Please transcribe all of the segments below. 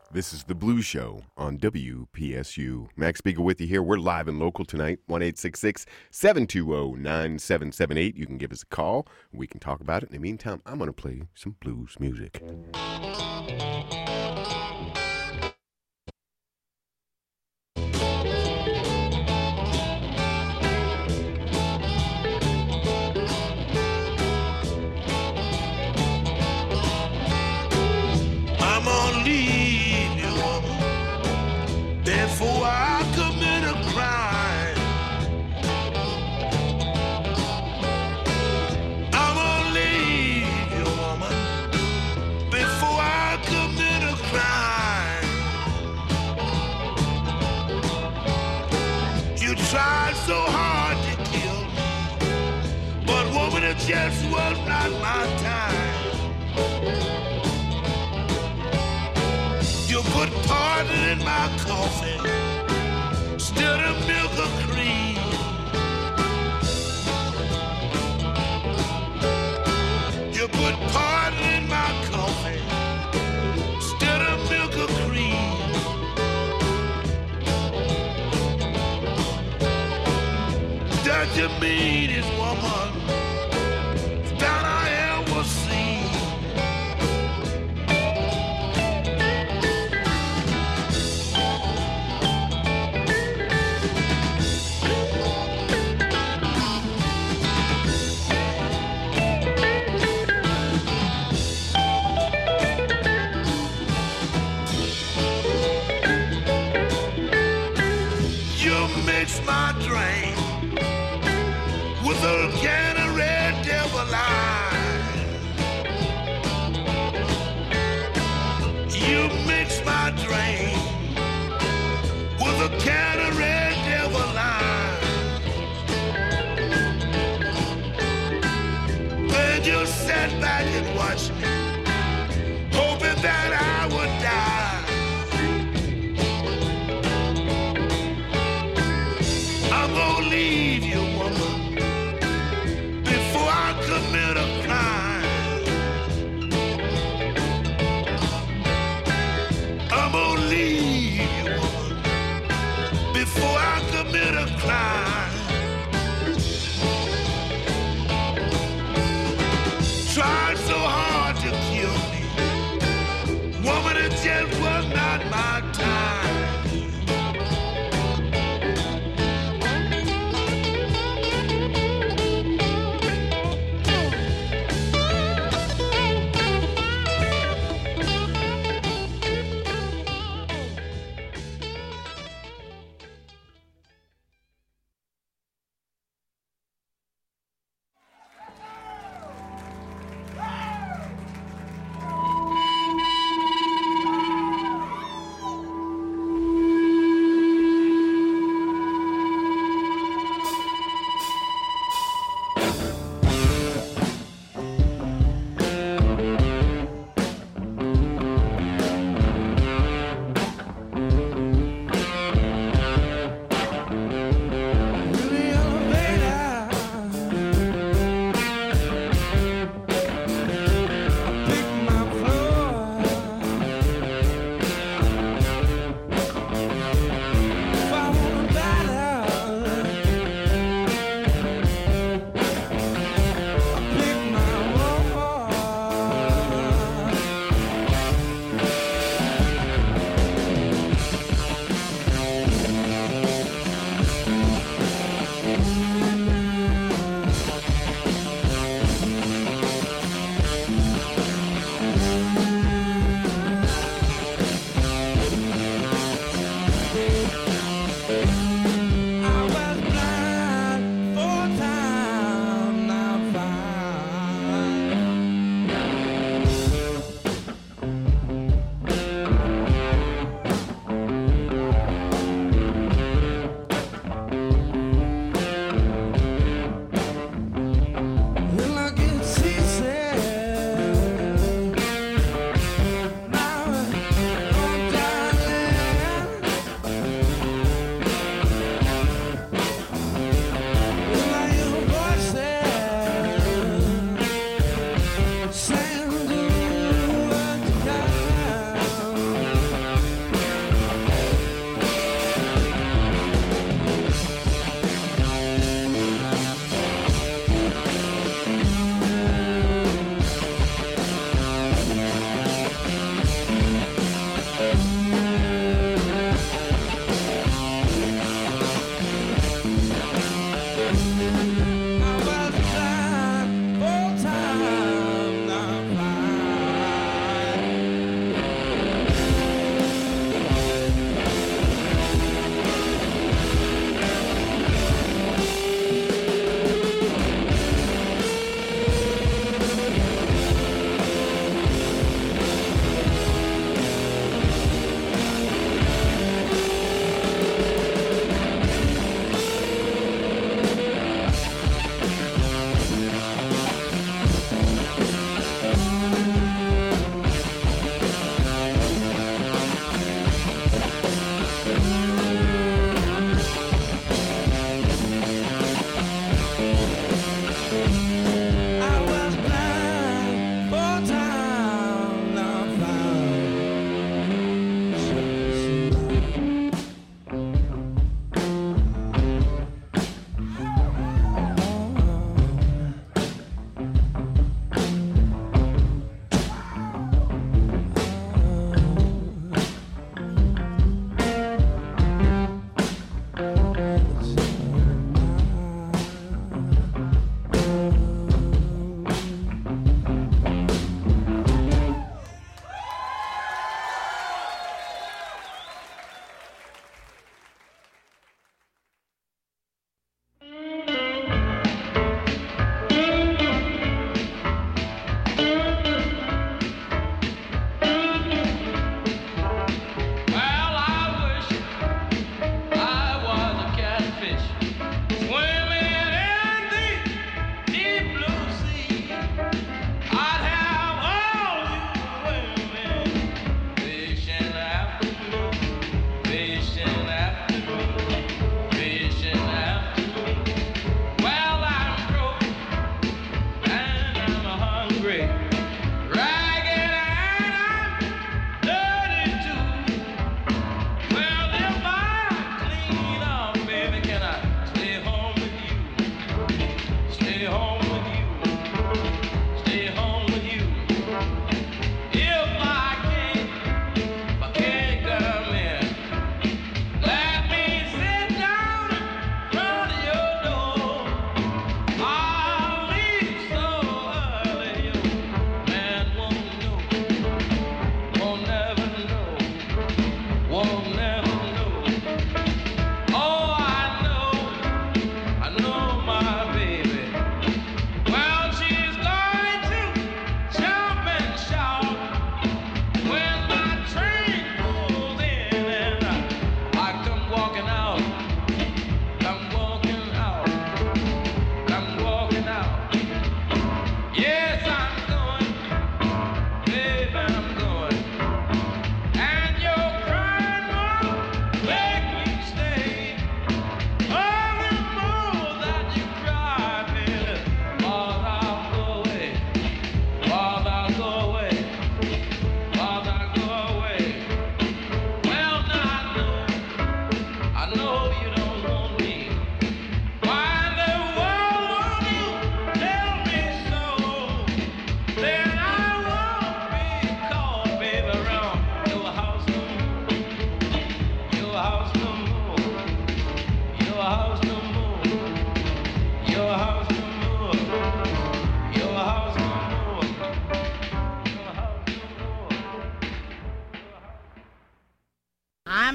This is The Blues Show on WPSU. Max Speaker with you here. We're live and local tonight, 1-866-720-9778. You can give us a call. We can talk about it. In the meantime, I'm going to play some blues music. Before I commit a crime, I'm gonna leave you, woman. Before I commit a crime, you tried so hard to kill me, but woman, it just was not my time. You put pardon in my coffee, instead of milk or cream. You put pardon in my coffee, instead of milk or cream. That you mean is woman that I ever seen. My drink with a can of Red Devil Lime. You mix my drink with a can of Red Devil Lime. Then you sat back and watched me, hoping that I would die. I'm gonna leave you, woman, before I commit a crime. I'm gonna leave you, woman, before I commit a crime. Tried so hard to kill me, woman, it just was not my time.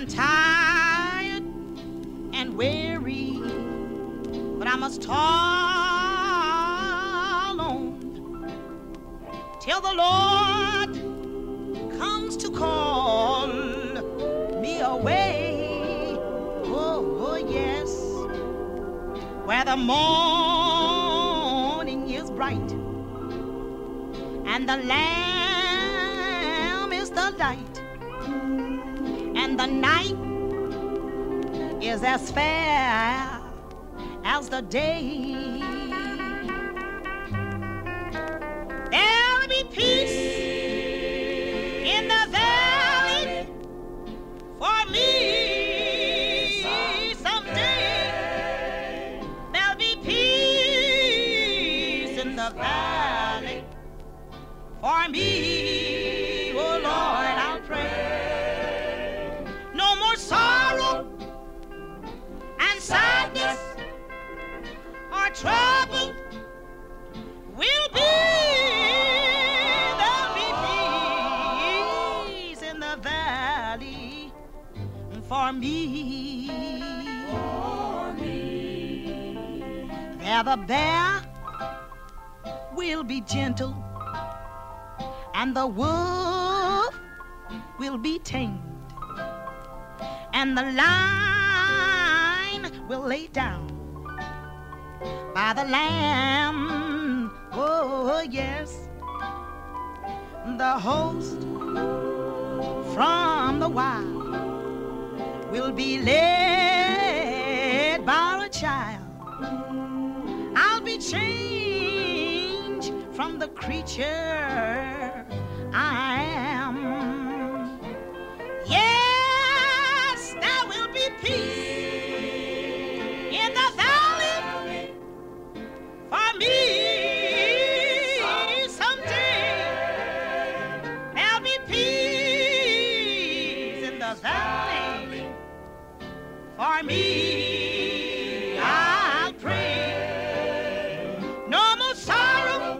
I'm tired and weary, but I must toil on till the Lord comes to call me away. Oh, yes, where the morning is bright and the Lamb is the light, and the night is as fair as the day. There'll be peace in the valley for me someday. There'll be peace in the valley for me. Oh Lord, I'll pray. No more sorrow and sadness or trouble will be. There'll be peace in the valley for me. There the bear will be gentle and the wolf will be tamed, and the lion will lay down by the lamb. Oh, yes, the host from the wild will be led by a child. I'll be changed from the creature I am. Yes, there will be peace in the valley for me someday. There'll be peace in the valley for me. I'll pray. No more sorrow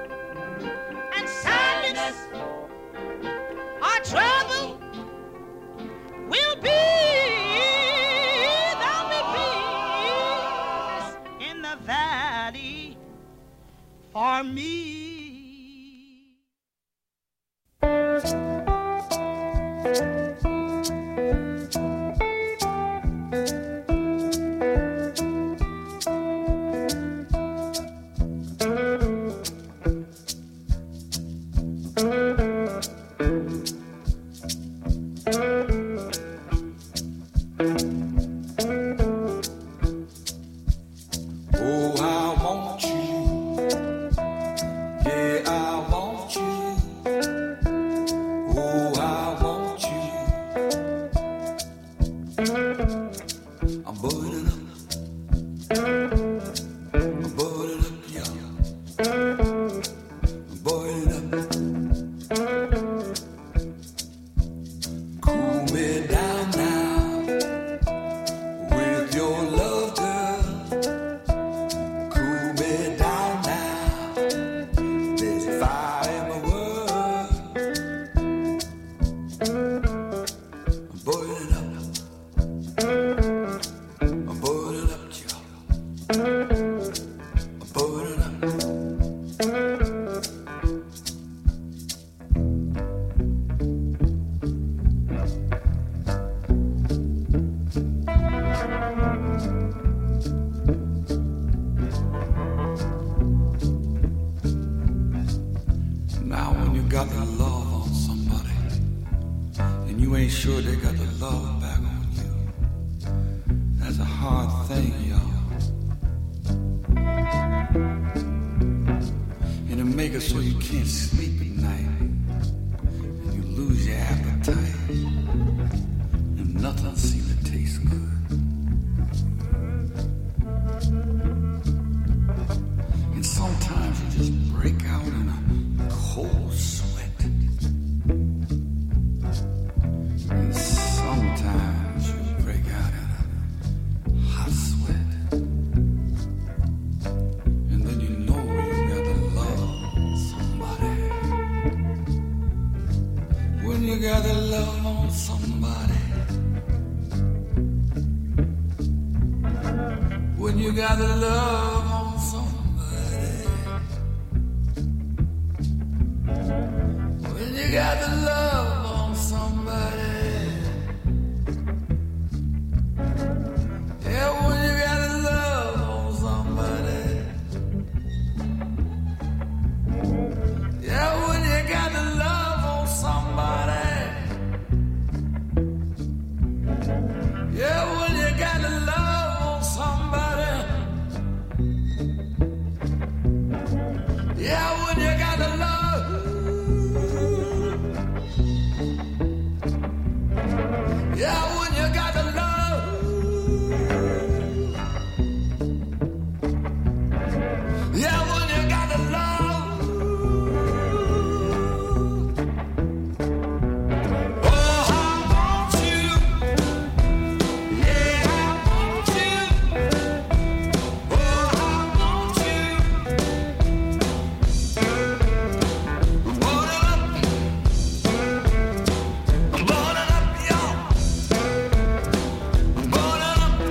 and sadness or trouble will be. There'll be peace in the valley for me. You gotta love on somebody. you got the love on somebody. When you got the love on somebody. Yeah, when you got the love on somebody. Yeah, when you got the love on somebody. Yeah, when you got the love on somebody. Yeah, when you got the love. Yeah, when you got the love. Yeah, when you got the love. Oh, I want you. Yeah, I want you. Oh, I want you. Burn it up. Burn it up, y'all. Burn it up.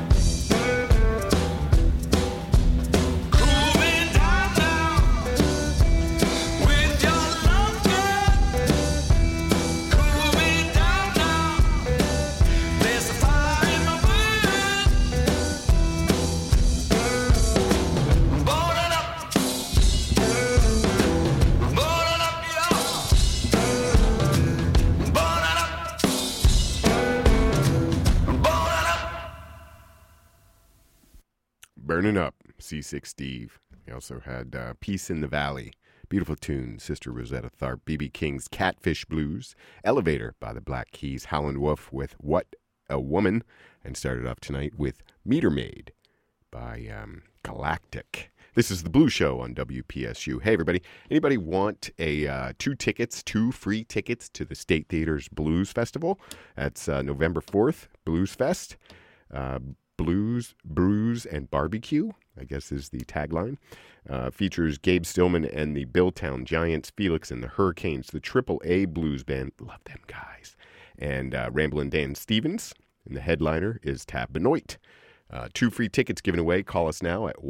Cool me down now with your love, girl. Cool me down now. There's a fire in my blood. Burn it up. Burn it up, y'all. Burn it up. Burn it up. Burning Up, C6 Steve. He also had Peace in the Valley, beautiful tune, Sister Rosetta Tharpe, B.B. King's Catfish Blues, Elevator by the Black Keys, Howlin' Wolf with What a Woman, and started off tonight with Meter Maid by Galactic. This is the Blue Show on WPSU. Hey, everybody. Anybody want two free tickets to the State Theater's Blues Festival? That's November 4th, Blues Fest. Blues, Brews, and Barbecue, I guess is the tagline. Features Gabe Stillman and the Billtown Giants, Felix and the Hurricanes, the AAA Blues Band, love them guys, and Ramblin' Dan Stevens. And the headliner is Tab Benoit. 2 free tickets given away. Call us now at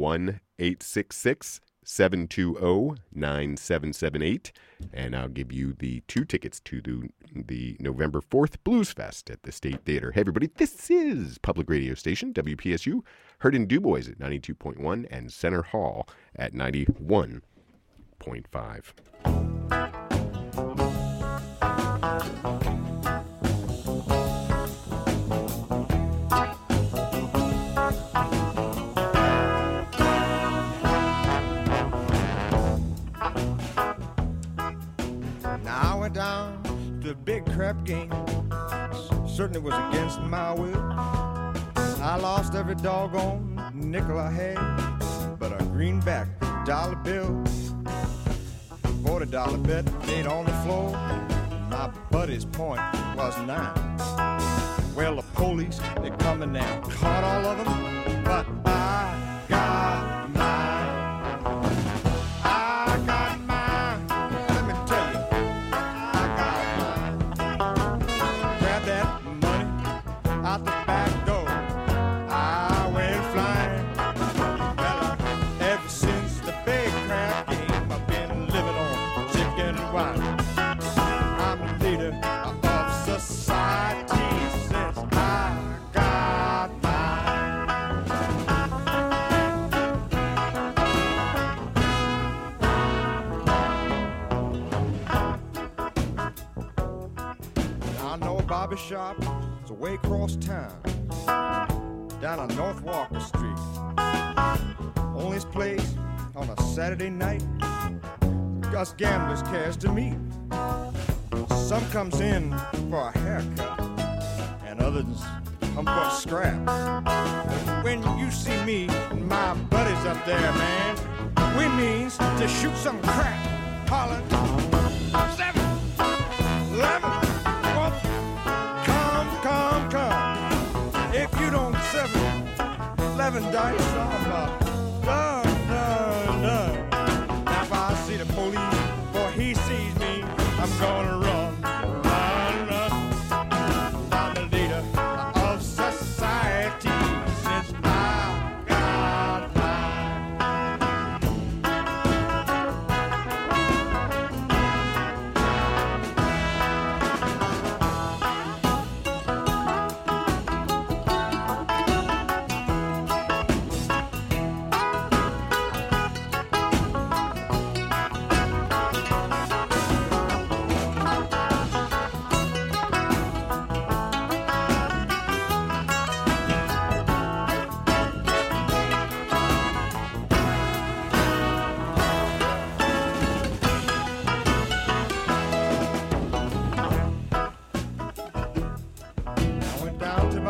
1-866-720-9778, and I'll give you the 2 tickets to the November 4th Blues Fest at the State Theater. Hey, everybody, this is Public Radio Station, WPSU, heard in DuBois at 92.1 and Center Hall at 91.5. Now I went down to a big crap game. Certainly was against my will. I lost every doggone nickel I had, but a greenback dollar bill. $40 bet laid on the floor. My buddy's point was 9. Well, the police, they come and now caught all of them, but I got mine. I got mine. Let me tell you, I got mine. Grab that money out the back door. I went flying. Well, ever since the big crap game, I've been living on chicken and wine. I'm the leader of society since I got mine. I know a barber shop. It's way across town, down on North Walker Street. Only this place on a Saturday night. Us gamblers cares to meet. Some comes in for a haircut, and others come for a scrap. When you see me and my buddies up there, man, we means to shoot some crap. Hollin', 7, 11, whoop, come. If you don't 7, 11 dice, I'm done. Now if I see the police, before he sees me, I'm gonna run. I'm the leader of society since I got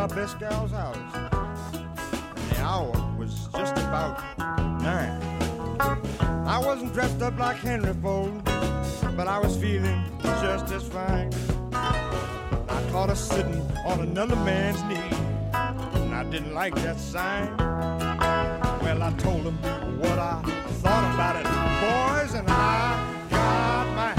my best gal's house. And the hour was just about 9. I wasn't dressed up like Henry Ford, but I was feeling just as fine. I caught her sitting on another man's knee, and I didn't like that sign. Well, I told him what I thought about it, boys, and I got mine.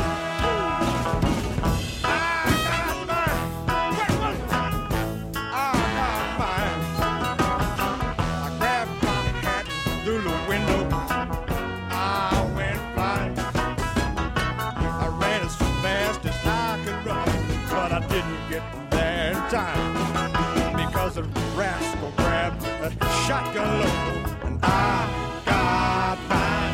Time because the rascal grabbed a shotgun load and I got mine.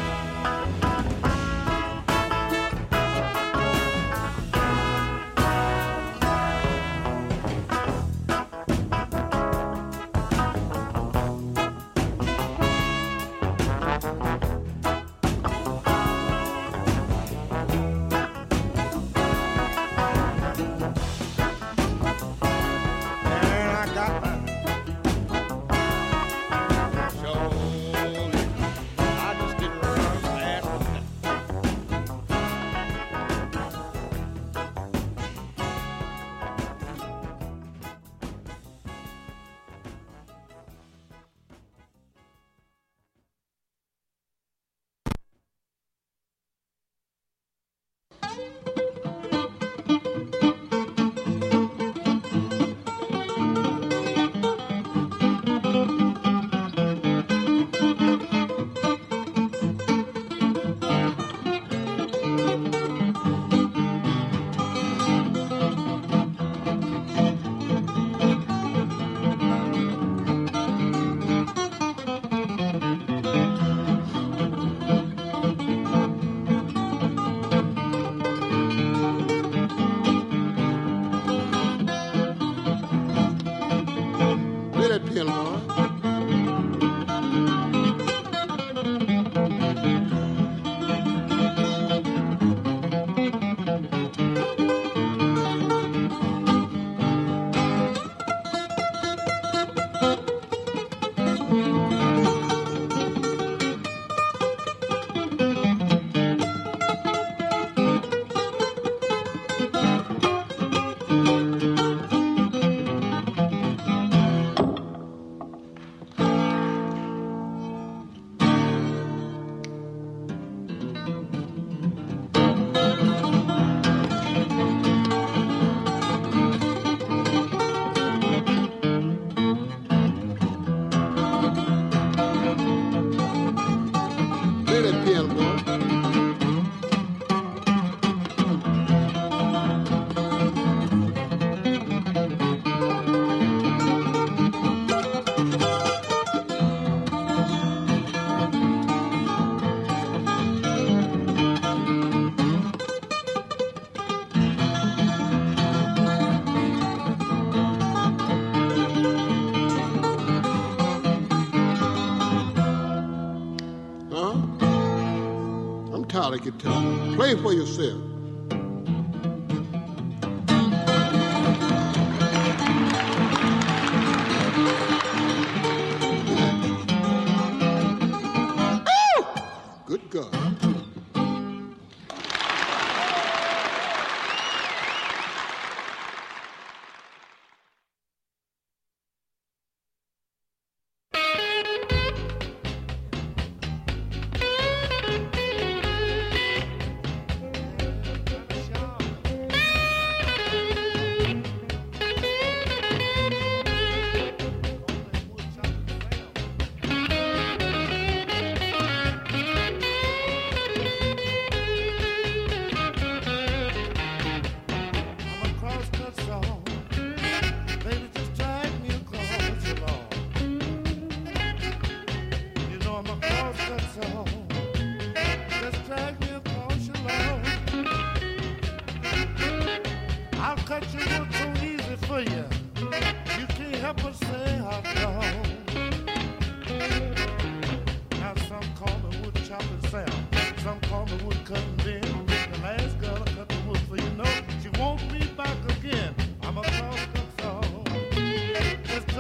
The guitar. Play for yourself. Good God. Some call me wood cutting bin. The last girl I cut the wood for, you know, she wants me back again. I'm a cross-cut song. Just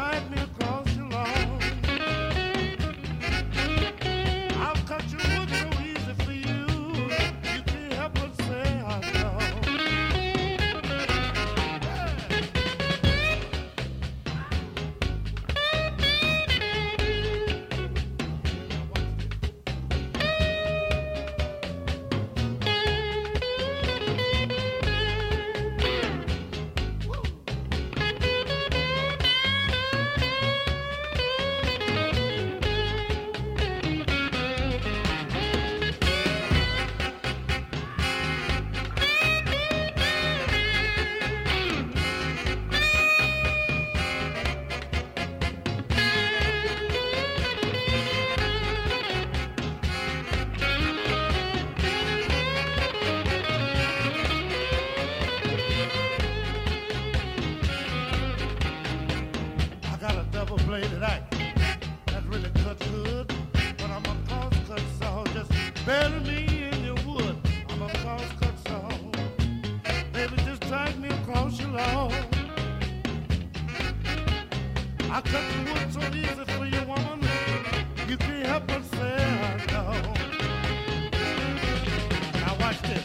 I cut the wood so easy for you, woman. You can't help but say no. Now watch this.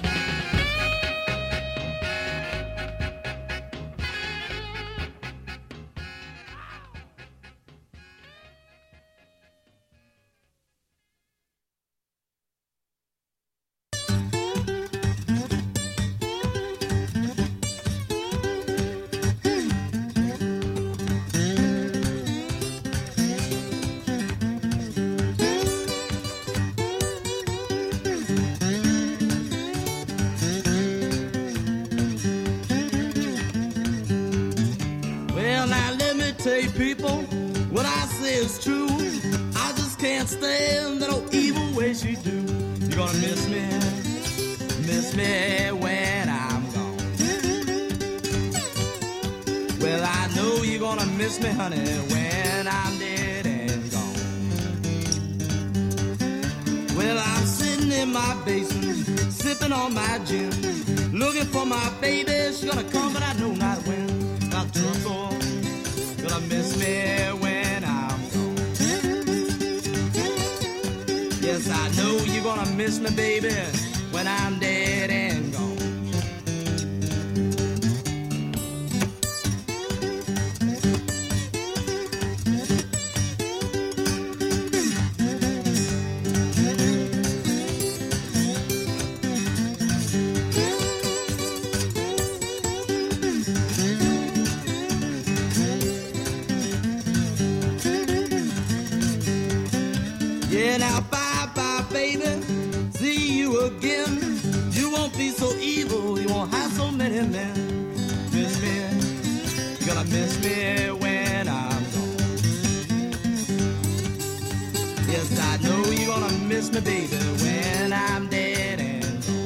Well, now let me tell you, people, what I say is true. I just can't stand that old evil way she do. You're gonna miss me when I'm gone. Well, I know you're gonna miss me, honey, when I'm dead and gone. Well, I'm sitting in my basement, sipping on my gin, looking for my baby. She's gonna come, but I know not when. Got trouble, gonna miss me when I'm gone. Yes, I know you're gonna miss me, baby, when I'm dead and gone. Yeah, now bye-bye, baby. See you again. You won't be so evil. You won't have so many men. Miss me. You're gonna miss me when I'm gone. Yes, I know you're gonna miss me, baby, when I'm dead and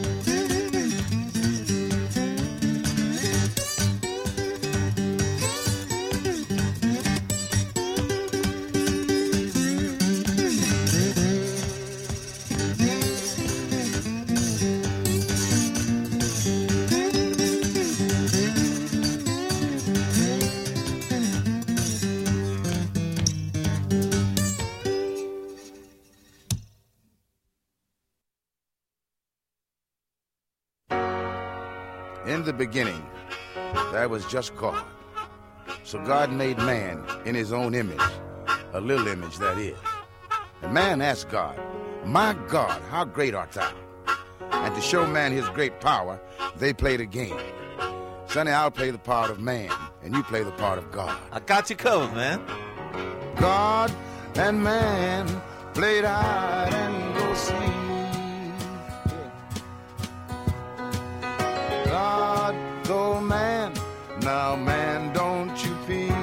In the beginning, there was just God. So God made man in his own image, a little image that is. And man asked God, "My God, how great art thou?" And to show man his great power, they played a game. Sonny, I'll play the part of man, and you play the part of God. I got you covered, man. God and man played hide and go seek. God, go man, now man, don't you peek.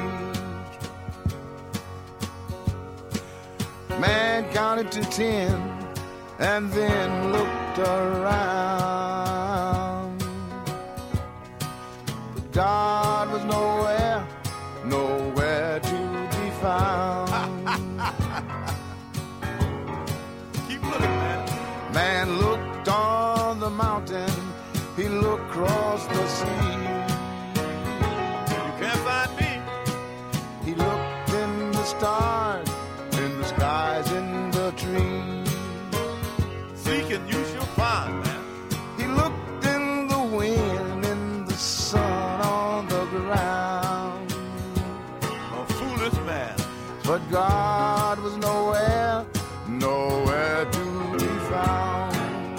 Man counted to 10 and then looked around. But God was nowhere, nowhere to be found. Keep looking, man. Man looked on the mountain, he looked across the sea. You can't find me. He looked in the stars, in the skies, in the trees. Seek and you shall find, man. He looked in the wind, in the sun, on the ground. A foolish man. But God was nowhere, nowhere to be found.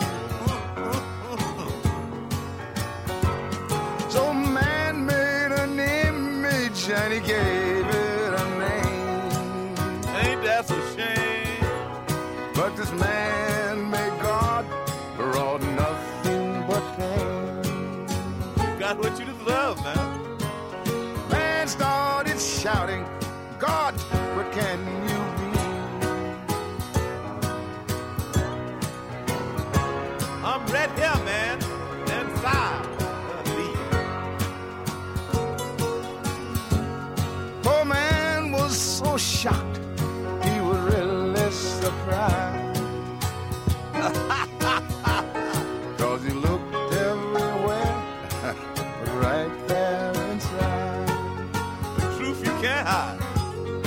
So man made an image and he gave it a name. Ain't that a shame? But this man made God brought nothing but pain. You got what you deserve, man. Man started shouting, "God, what can you be?" I'm right here, man. Inside. Poor man was so shocked, he was really surprised. 'Cause he looked everywhere, but right there inside. The truth you can't hide.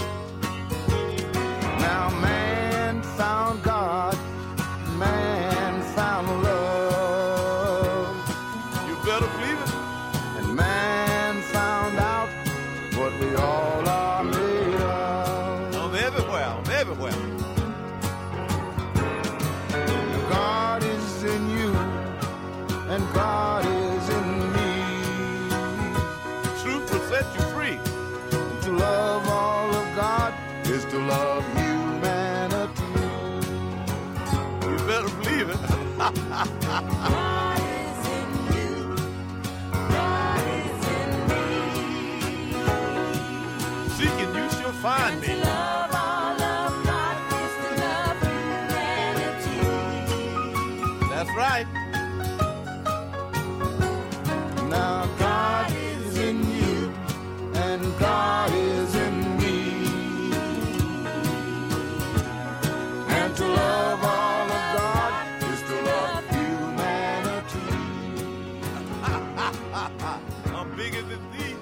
believe it? And man found out what we all are made of. I'm everywhere. I'm everywhere. God is in you, and God is in me. Truth will set you free. To love all of God is to love humanity. You better believe it. God is in you. God is in me. Seeking you shall find And me. to love all of God is to love humanity. That's right. Now God is in you, and God is in me. And to love all of God is to love humanity. I'm bigger than thee.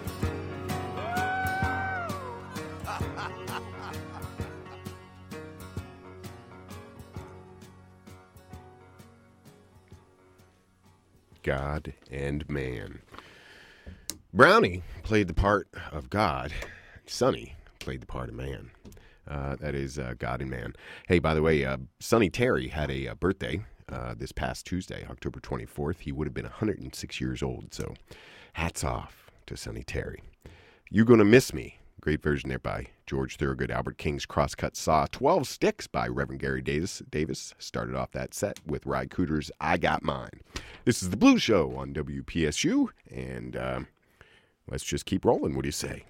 God and man. Brownie played the part of God. Sonny played the part of man. That is God and man. Hey, by the way, Sonny Terry had a birthday this past Tuesday, October 24th. He would have been 106 years old, so hats off to Sonny Terry. You Gonna Miss Me. Great version there by George Thorogood. Albert King's Crosscut Saw. 12 Sticks by Reverend Gary Davis started off that set with Ry Cooder's I Got Mine. This is The Blues Show on WPSU, and let's just keep rolling. What do you say?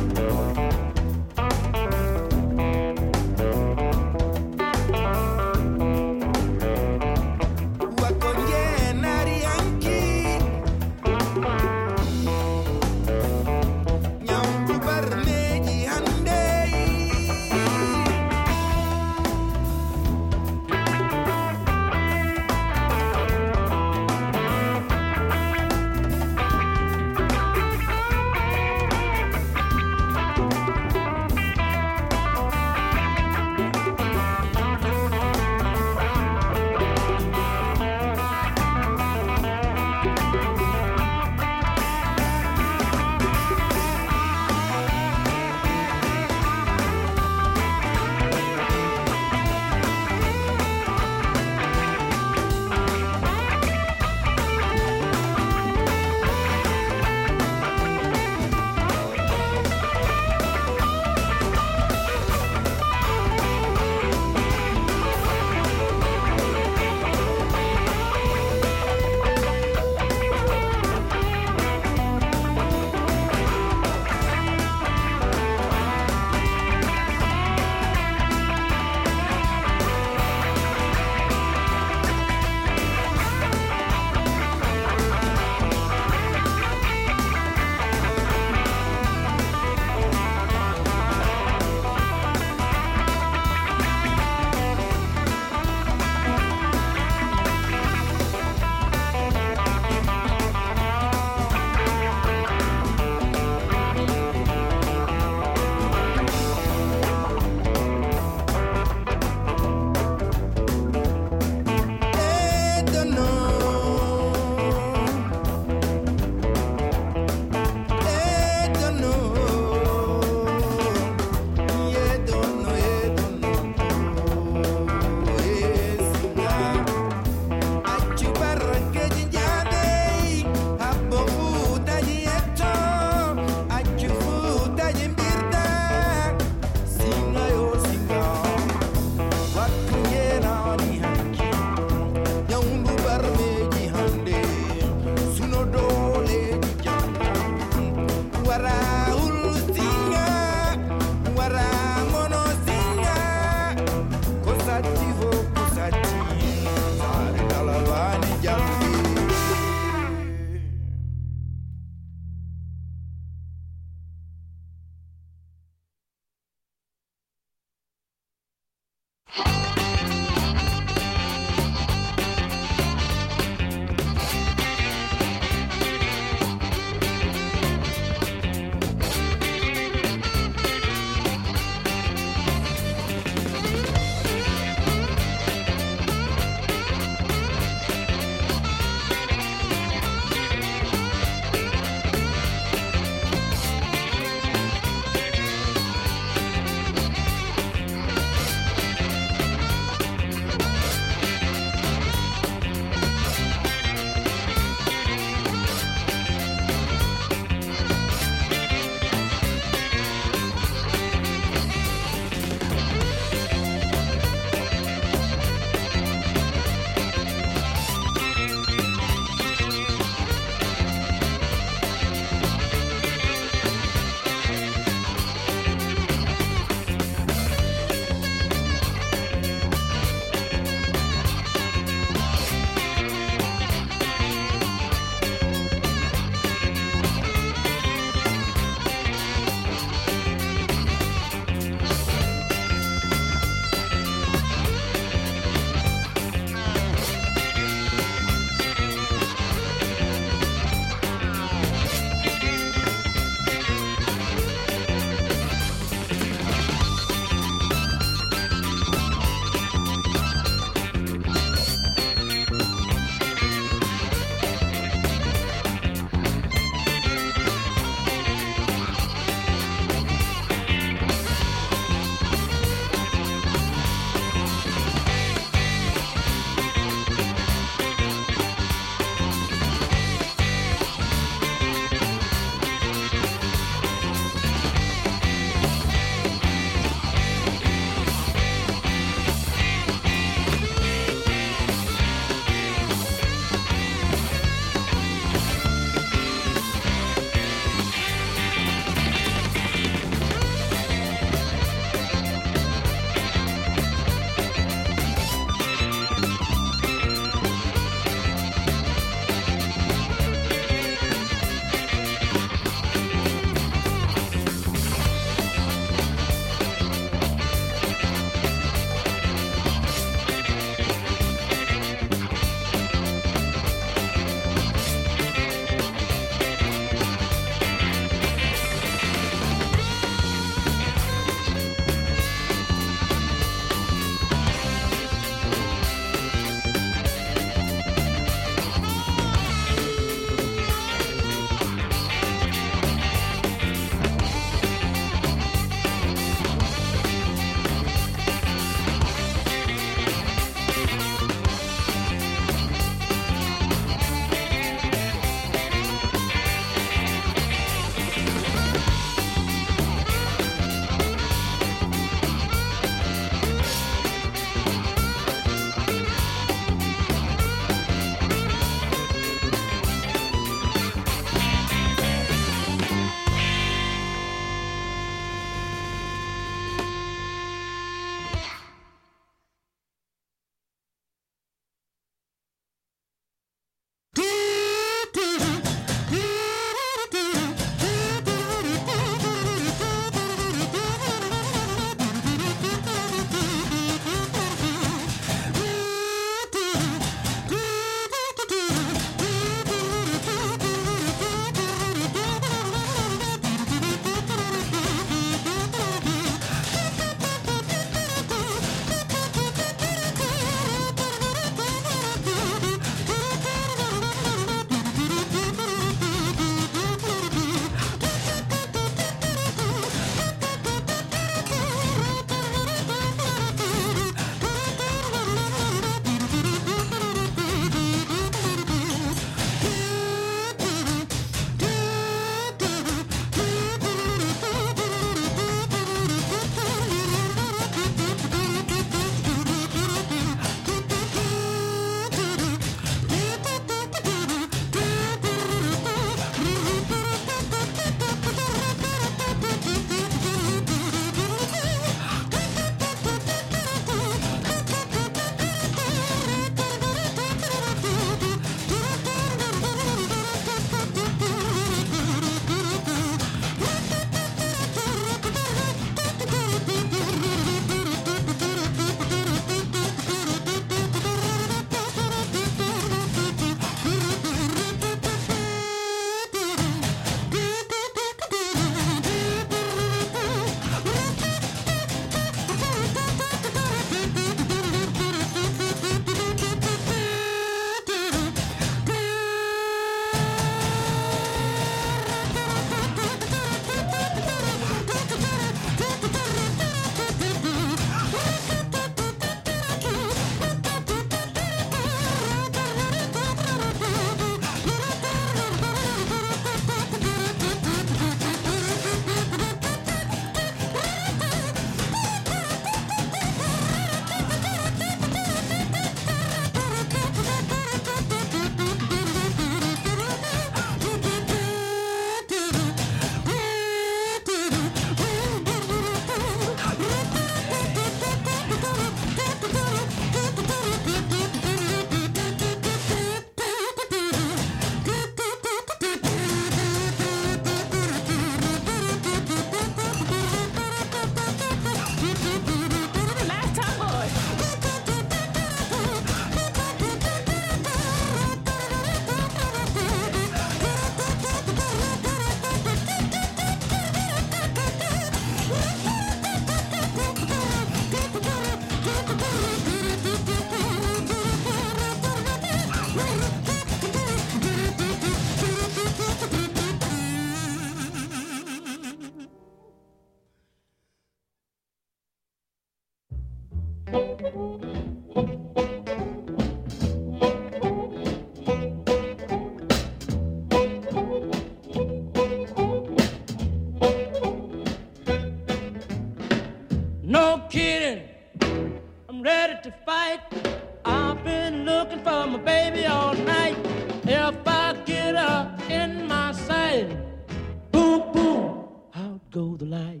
No kidding, I'm ready to fight. I've been looking for my baby all night. If I get her in my sight, boom, boom, out go the light.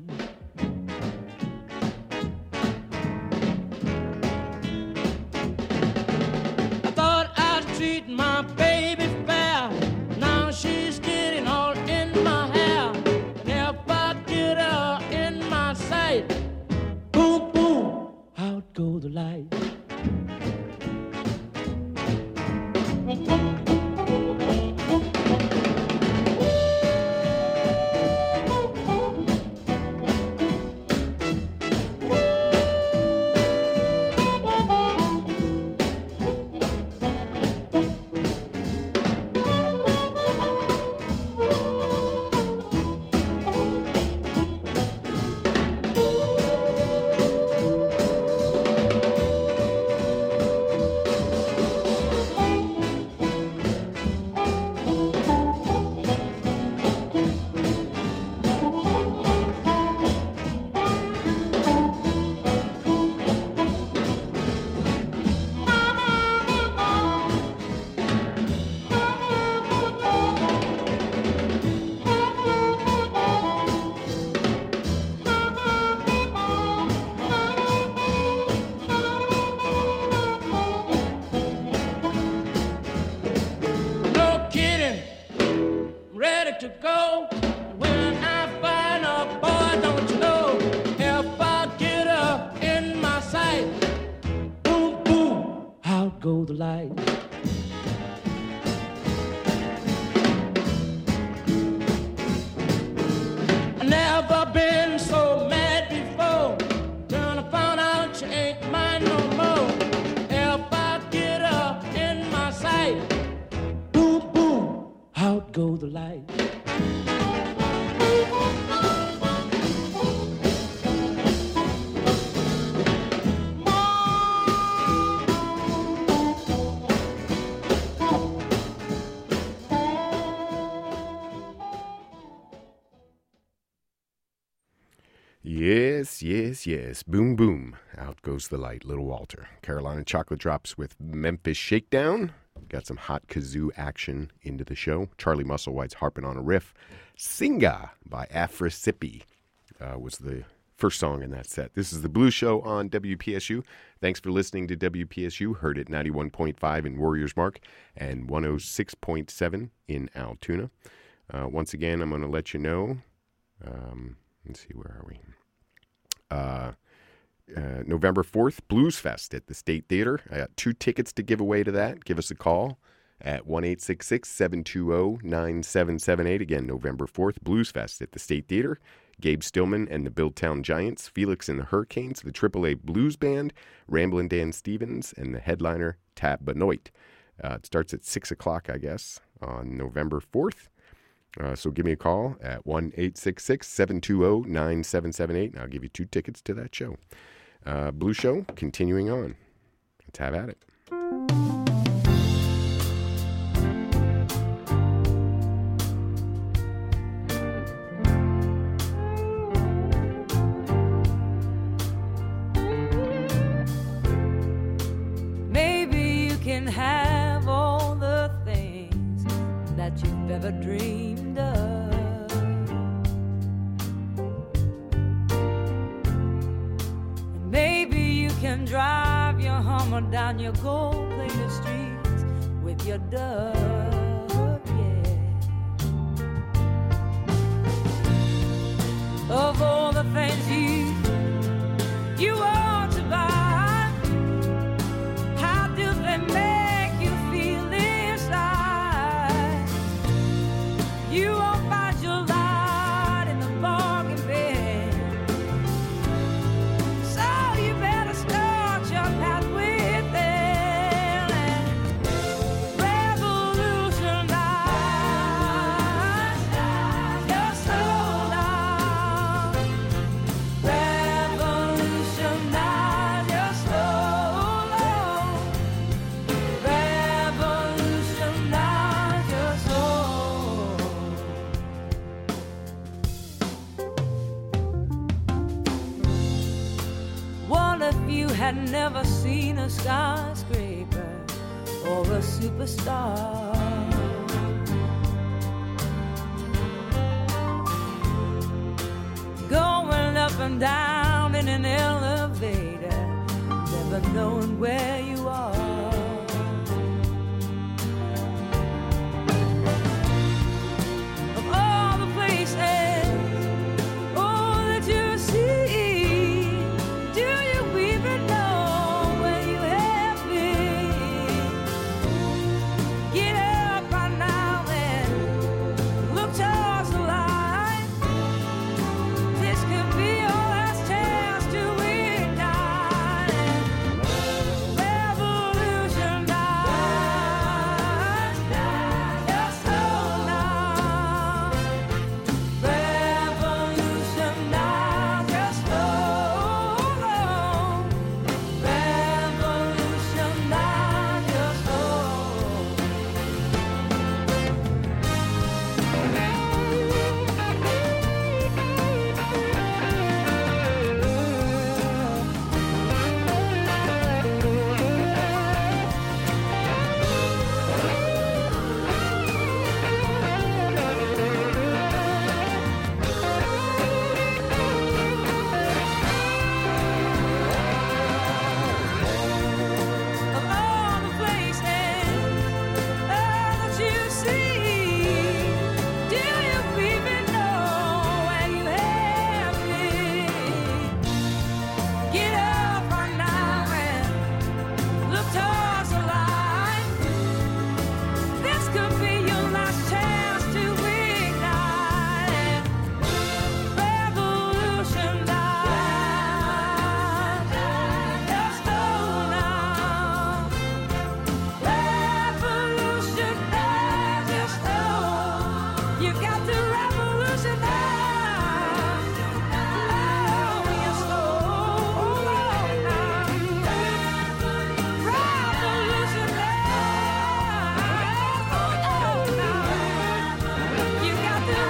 I thought I was treating my baby fair. Now she's getting all in my hair. And if I get her in my sight, boom, boom, out go the light. To go when I find a boy, don't you know? If I get her in my sight, boom, boom, out go the light. I never been so mad before. Then I found out she ain't mine no more. If I get her in my sight, boom, boom, out go the light. Yes, yes, yes. Boom, boom. Out goes the light. Little Walter. Carolina Chocolate Drops with Memphis Shakedown. Got some hot kazoo action into the show. Charlie Musselwhite's harping on a riff. Singa by Afrasipi was the first song in that set. This is the Blues Show on WPSU. Thanks for listening to WPSU. Heard it 91.5 in Warriors Mark and 106.7 in Altoona. Once again, I'm going to let you know. Let's see, where are we? November 4th, Blues Fest at the State Theater. I got 2 tickets to give away to that. Give us a call at 1-866-720-9778. Again, November 4th, Blues Fest at the State Theater. Gabe Stillman and the Billtown Giants, Felix and the Hurricanes, the AAA Blues Band, Ramblin' Dan Stevens, and the headliner, Tab Benoit. It starts at 6 o'clock, I guess, on November 4th. So give me a call at 1-866-720-9778, and I'll give you 2 tickets to that show. Blue Show, continuing on. Let's have at it. Maybe you can have all the things that you've ever dreamed of. And maybe you can drive your Hummer down your gold-plated streets with your dove, yeah. Of all the things you want to buy, how do they make you feel inside? You won't find your light in the bargain bin, so you better start your path with them. And revolution had never seen a skyscraper or a superstar. Going up and down in an elevator, never knowing where you are. Of all the places, oh, that you see, do you even know where you have been? Get up right now and look towards the light. This could be your last chance to ignite and revolutionize your soul now. Revolutionize your soul. Revolutionize your of all the places that you see, do you even know where you have been? Get up right now and look towards the light. This could be your last chance to ignite and revolutionize your soul now. Revolutionize your soul. You got to revolutionize your soul now. Revolutionize. You got to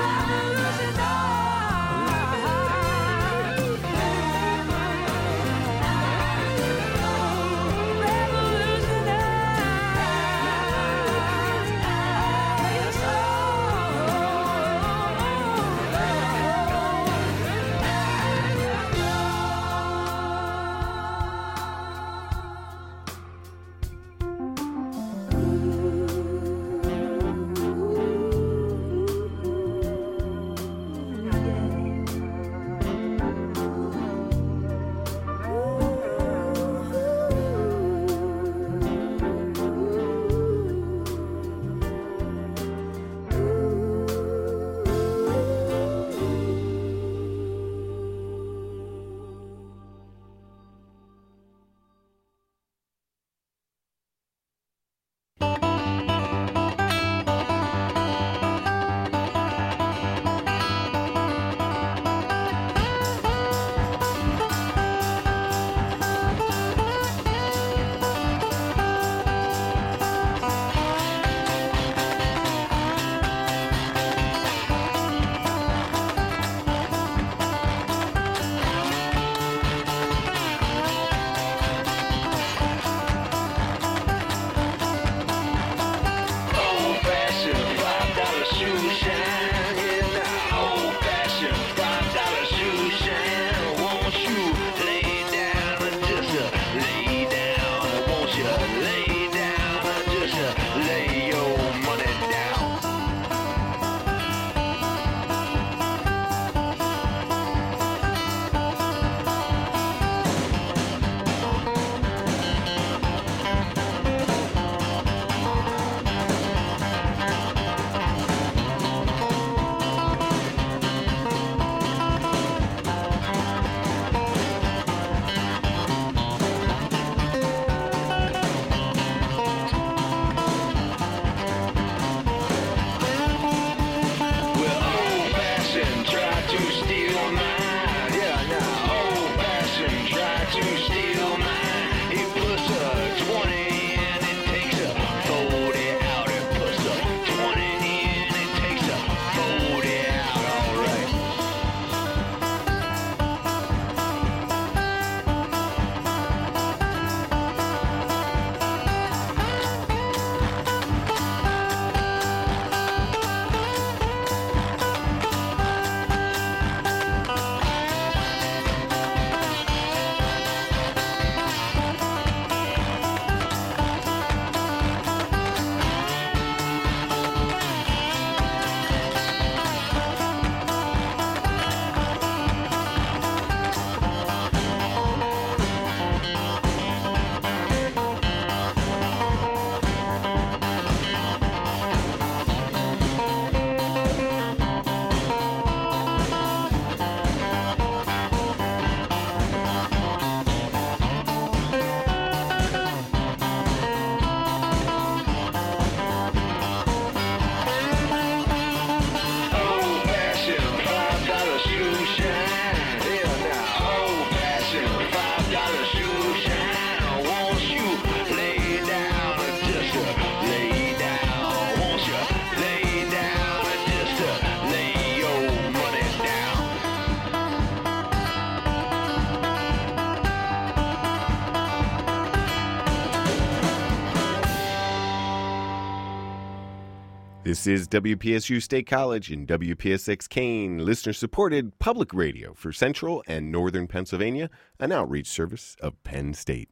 This is WPSU State College and WPSX Kane, listener-supported public radio for Central and Northern Pennsylvania, an outreach service of Penn State.